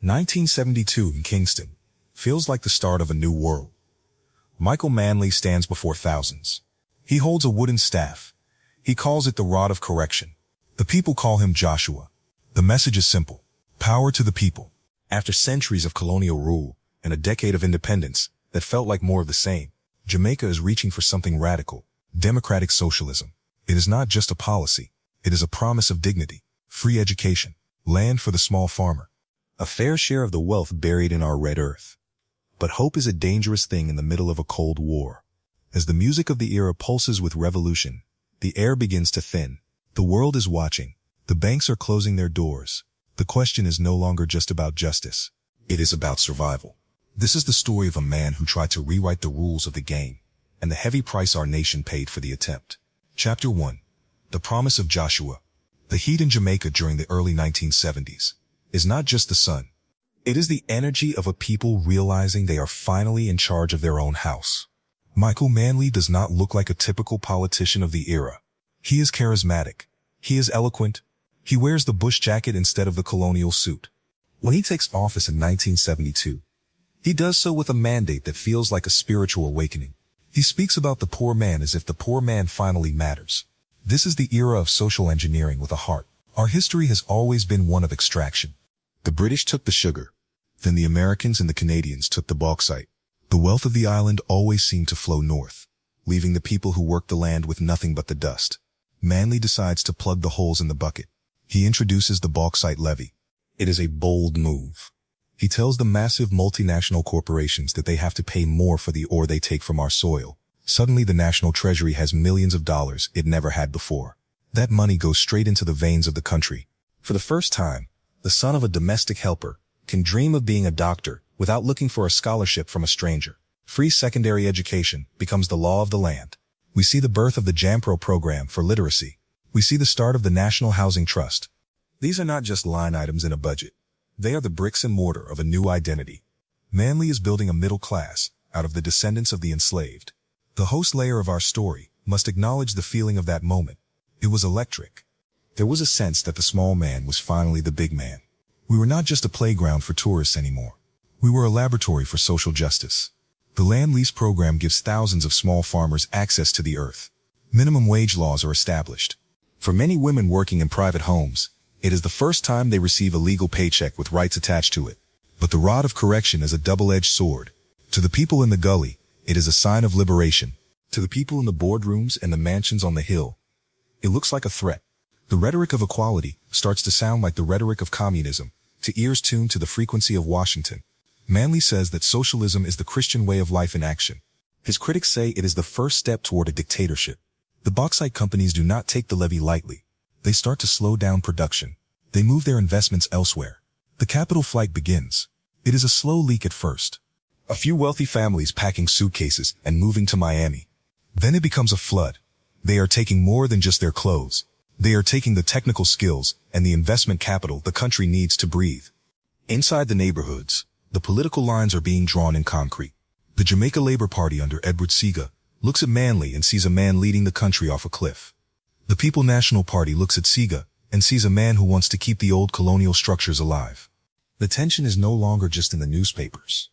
1972 in Kingston. Feels like the start of a new world. Michael Manley stands before thousands. He holds a wooden staff. He calls it the rod of correction. The people call him Joshua. The message is simple. Power to the people. After centuries of colonial rule and a decade of independence that felt like more of the same, Jamaica is reaching for something radical. Democratic socialism. It is not just a policy. It is a promise of dignity, free education, land for the small farmer, a fair share of the wealth buried in our red earth. But hope is a dangerous thing in the middle of a Cold War. As the music of the era pulses with revolution, the air begins to thin. The world is watching. The banks are closing their doors. The question is no longer just about justice. It is about survival. This is the story of a man who tried to rewrite the rules of the game, and the heavy price our nation paid for the attempt. Chapter 1. The Promise of Joshua. The heat in Jamaica during the early 1970s is not just the sun. It is the energy of a people realizing they are finally in charge of their own house. Michael Manley does not look like a typical politician of the era. He is charismatic. He is eloquent. He wears the bush jacket instead of the colonial suit. When he takes office in 1972, he does so with a mandate that feels like a spiritual awakening. He speaks about the poor man as if the poor man finally matters. This is the era of social engineering with a heart. Our history has always been one of extraction. The British took the sugar. Then the Americans and the Canadians took the bauxite. The wealth of the island always seemed to flow north, leaving the people who worked the land with nothing but the dust. Manley decides to plug the holes in the bucket. He introduces the bauxite levy. It is a bold move. He tells the massive multinational corporations that they have to pay more for the ore they take from our soil. Suddenly the national treasury has millions of dollars it never had before. That money goes straight into the veins of the country. For the first time, the son of a domestic helper can dream of being a doctor without looking for a scholarship from a stranger. Free secondary education becomes the law of the land. We see the birth of the JAMPRO program for literacy. We see the start of the National Housing Trust. These are not just line items in a budget. They are the bricks and mortar of a new identity. Manley is building a middle class out of the descendants of the enslaved. The host layer of our story must acknowledge the feeling of that moment. It was electric. There was a sense that the small man was finally the big man. We were not just a playground for tourists anymore. We were a laboratory for social justice. The land lease program gives thousands of small farmers access to the earth. Minimum wage laws are established. For many women working in private homes, it is the first time they receive a legal paycheck with rights attached to it. But the rod of correction is a double-edged sword. To the people in the gully, it is a sign of liberation. To the people in the boardrooms and the mansions on the hill, it looks like a threat. The rhetoric of equality starts to sound like the rhetoric of communism, to ears tuned to the frequency of Washington. Manley says that socialism is the Christian way of life in action. His critics say it is the first step toward a dictatorship. The bauxite companies do not take the levy lightly. They start to slow down production. They move their investments elsewhere. The capital flight begins. It is a slow leak at first. A few wealthy families packing suitcases and moving to Miami. Then it becomes a flood. They are taking more than just their clothes. They are taking the technical skills and the investment capital the country needs to breathe. Inside the neighborhoods, the political lines are being drawn in concrete. The Jamaica Labour Party under Edward Seaga looks at Manley and sees a man leading the country off a cliff. The People National Party looks at Seaga and sees a man who wants to keep the old colonial structures alive. The tension is no longer just in the newspapers.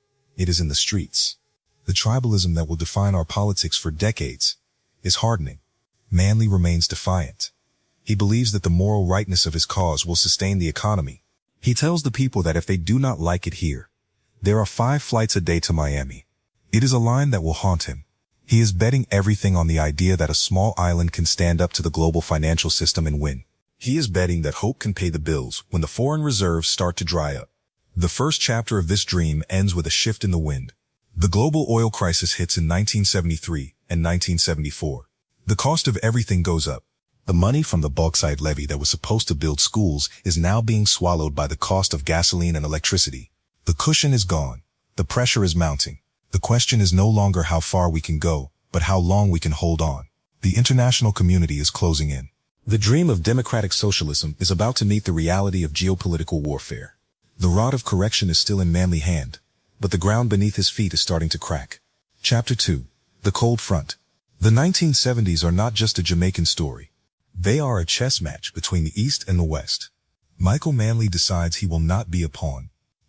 It is in the streets. The tribalism that will define our politics for decades is hardening. Manley remains defiant. He believes that the moral rightness of his cause will sustain the economy. He tells the people that if they do not like it here, there are 5 flights a day to Miami. It is a line that will haunt him. He is betting everything on the idea that a small island can stand up to the global financial system and win. He is betting that hope can pay the bills when the foreign reserves start to dry up. The first chapter of this dream ends with a shift in the wind. The global oil crisis hits in 1973 and 1974. The cost of everything goes up. The money from the bauxite levy that was supposed to build schools is now being swallowed by the cost of gasoline and electricity. The cushion is gone. The pressure is mounting. The question is no longer how far we can go, but how long we can hold on. The international community is closing in. The dream of democratic socialism is about to meet the reality of geopolitical warfare. The rod of correction is still in Manley's hand, but the ground beneath his feet is starting to crack. Chapter 2. The Cold Front. The 1970s are not just a Jamaican story. They are a chess match between the East and the West. Michael Manley decides he will not be a pawn.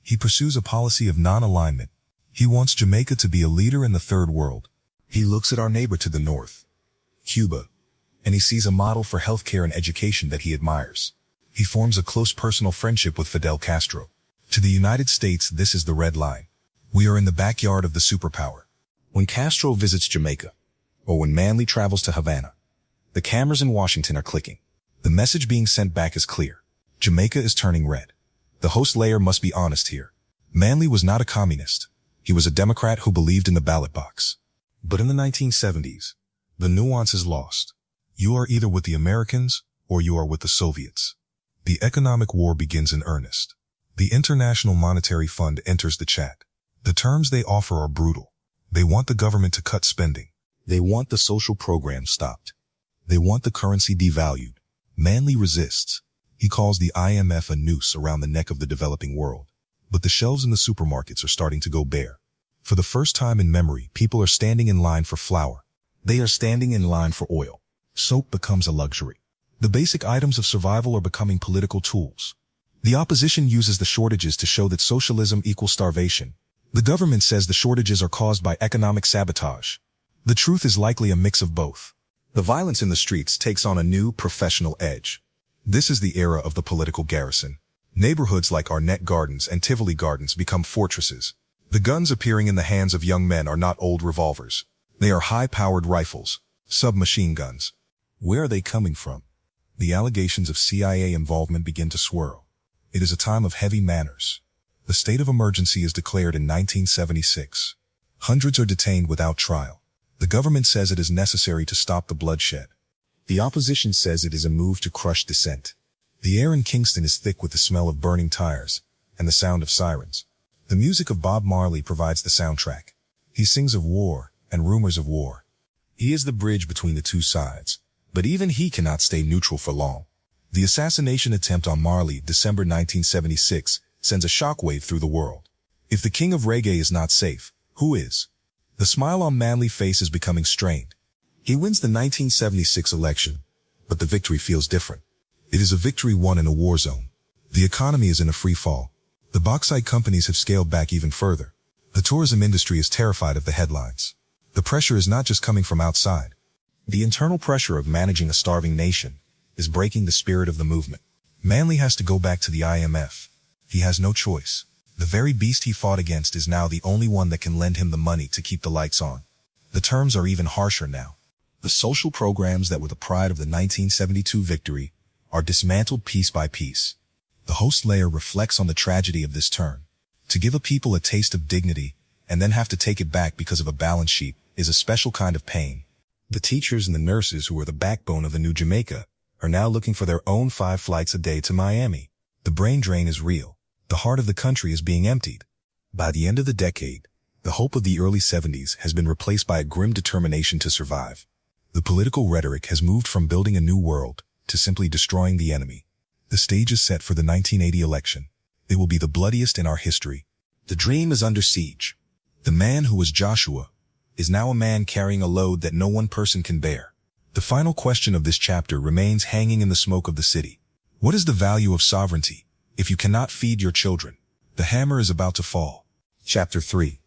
He pursues a policy of non-alignment. He wants Jamaica to be a leader in the third world. He looks at our neighbor to the north, Cuba, and he sees a model for healthcare and education that he admires. He forms a close personal friendship with Fidel Castro. To the United States, this is the red line. We are in the backyard of the superpower. When Castro visits Jamaica, or when Manley travels to Havana, the cameras in Washington are clicking. The message being sent back is clear. Jamaica is turning red. The host layer must be honest here. Manley was not a communist. He was a Democrat who believed in the ballot box. But in the 1970s, the nuance is lost. You are either with the Americans or you are with the Soviets. The economic war begins in earnest. The International Monetary Fund enters the chat. The terms they offer are brutal. They want the government to cut spending. They want the social programs stopped. They want the currency devalued. Manley resists. He calls the IMF a noose around the neck of the developing world. But the shelves in the supermarkets are starting to go bare. For the first time in memory, people are standing in line for flour. They are standing in line for oil. Soap becomes a luxury. The basic items of survival are becoming political tools. The opposition uses the shortages to show that socialism equals starvation. The government says the shortages are caused by economic sabotage. The truth is likely a mix of both. The violence in the streets takes on a new professional edge. This is the era of the political garrison. Neighborhoods like Arnett Gardens and Tivoli Gardens become fortresses. The guns appearing in the hands of young men are not old revolvers. They are high-powered rifles, submachine guns. Where are they coming from? The allegations of CIA involvement begin to swirl. It is a time of heavy manners. The state of emergency is declared in 1976. Hundreds are detained without trial. The government says it is necessary to stop the bloodshed. The opposition says it is a move to crush dissent. The air in Kingston is thick with the smell of burning tires and the sound of sirens. The music of Bob Marley provides the soundtrack. He sings of war and rumors of war. He is the bridge between the two sides, but even he cannot stay neutral for long. The assassination attempt on Marley, December 1976, sends a shockwave through the world. If the king of reggae is not safe, who is? The smile on Manley's face is becoming strained. He wins the 1976 election, but the victory feels different. It is a victory won in a war zone. The economy is in a free fall. The bauxite companies have scaled back even further. The tourism industry is terrified of the headlines. The pressure is not just coming from outside. The internal pressure of managing a starving nation is breaking the spirit of the movement. Manley has to go back to the IMF. He has no choice. The very beast he fought against is now the only one that can lend him the money to keep the lights on. The terms are even harsher now. The social programs that were the pride of the 1972 victory are dismantled piece by piece. The host layer reflects on the tragedy of this turn. To give a people a taste of dignity and then have to take it back because of a balance sheet is a special kind of pain. The teachers and the nurses who are the backbone of the new Jamaica are now looking for their own 5 flights a day to Miami. The brain drain is real. The heart of the country is being emptied. By the end of the decade, the hope of the early 70s has been replaced by a grim determination to survive. The political rhetoric has moved from building a new world to simply destroying the enemy. The stage is set for the 1980 election. It will be the bloodiest in our history. The dream is under siege. The man who was Joshua is now a man carrying a load that no one person can bear. The final question of this chapter remains hanging in the smoke of the city. What is the value of sovereignty if you cannot feed your children? The hammer is about to fall. Chapter 3.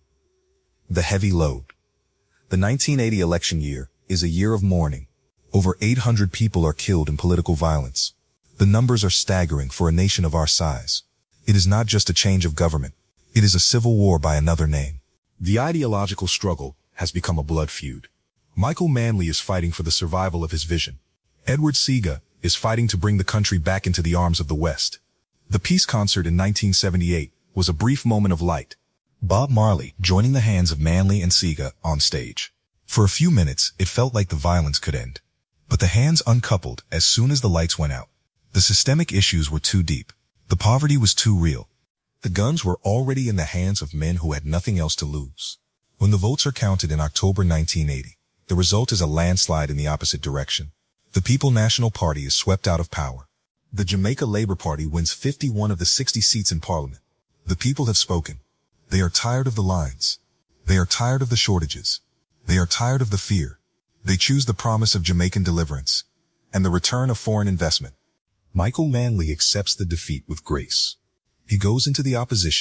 The heavy load. The 1980 election year is a year of mourning. Over 800 people are killed in political violence. The numbers are staggering for a nation of our size. It is not just a change of government. It is a civil war by another name. The ideological struggle has become a blood feud. Michael Manley is fighting for the survival of his vision. Edward Seaga is fighting to bring the country back into the arms of the West. The peace concert in 1978 was a brief moment of light. Bob Marley joining the hands of Manley and Seaga on stage. For a few minutes, it felt like the violence could end. But the hands uncoupled as soon as the lights went out. The systemic issues were too deep. The poverty was too real. The guns were already in the hands of men who had nothing else to lose. When the votes are counted in October 1980, the result is a landslide in the opposite direction. The People National Party is swept out of power. The Jamaica Labour Party wins 51 of the 60 seats in Parliament. The people have spoken. They are tired of the lines. They are tired of the shortages. They are tired of the fear. They choose the promise of Jamaican deliverance and the return of foreign investment. Michael Manley accepts the defeat with grace. He goes into the opposition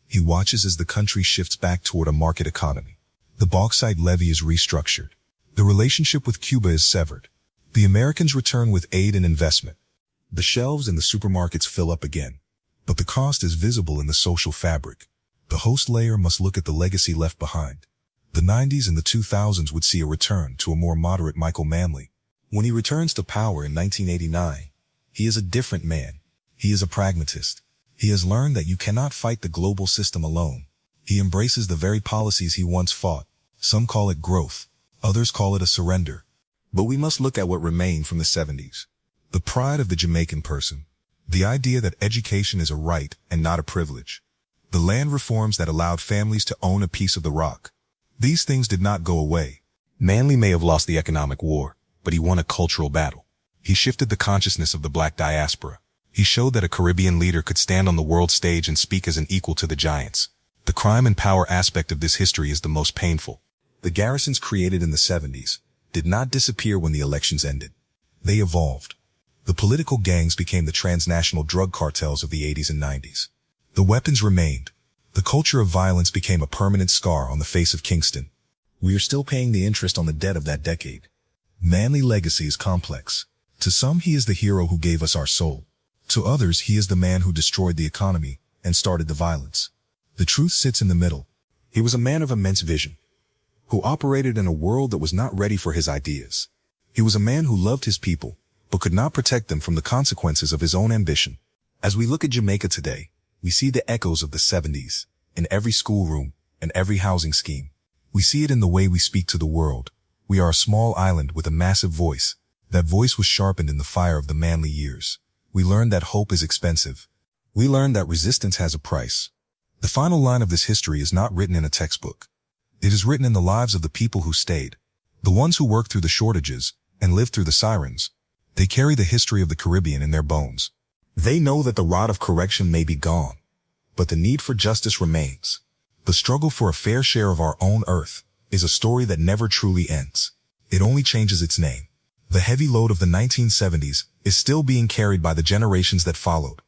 He watches as the country shifts back toward a market economy. The bauxite levy is restructured. The relationship with Cuba is severed. The Americans return with aid and investment. The shelves in the supermarkets fill up again. But the cost is visible in the social fabric. The host layer must look at the legacy left behind. The 90s and the 2000s would see a return to a more moderate Michael Manley. When he returns to power in 1989, he is a different man. He is a pragmatist. He has learned that you cannot fight the global system alone. He embraces the very policies he once fought. Some call it growth. Others call it a surrender. But we must look at what remained from the 70s. The pride of the Jamaican person. The idea that education is a right and not a privilege. The land reforms that allowed families to own a piece of the rock. These things did not go away. Manley may have lost the economic war, but he won a cultural battle. He shifted the consciousness of the black diaspora. He showed that a Caribbean leader could stand on the world stage and speak as an equal to the giants. The crime and power aspect of this history is the most painful. The garrisons created in the 70s did not disappear when the elections ended. They evolved. The political gangs became the transnational drug cartels of the 80s and 90s. The weapons remained. The culture of violence became a permanent scar on the face of Kingston. We are still paying the interest on the debt of that decade. Manley legacy is complex. To some, he is the hero who gave us our soul. To others, he is the man who destroyed the economy and started the violence. The truth sits in the middle. He was a man of immense vision, who operated in a world that was not ready for his ideas. He was a man who loved his people, but could not protect them from the consequences of his own ambition. As we look at Jamaica today, we see the echoes of the 70s in every schoolroom and every housing scheme. We see it in the way we speak to the world. We are a small island with a massive voice. That voice was sharpened in the fire of the Manley years. We learned that hope is expensive. We learned that resistance has a price. The final line of this history is not written in a textbook. It is written in the lives of the people who stayed, the ones who worked through the shortages and lived through the sirens. They carry the history of the Caribbean in their bones. They know that the rod of correction may be gone, but the need for justice remains. The struggle for a fair share of our own earth is a story that never truly ends. It only changes its name. The heavy load of the 1970s is still being carried by the generations that followed.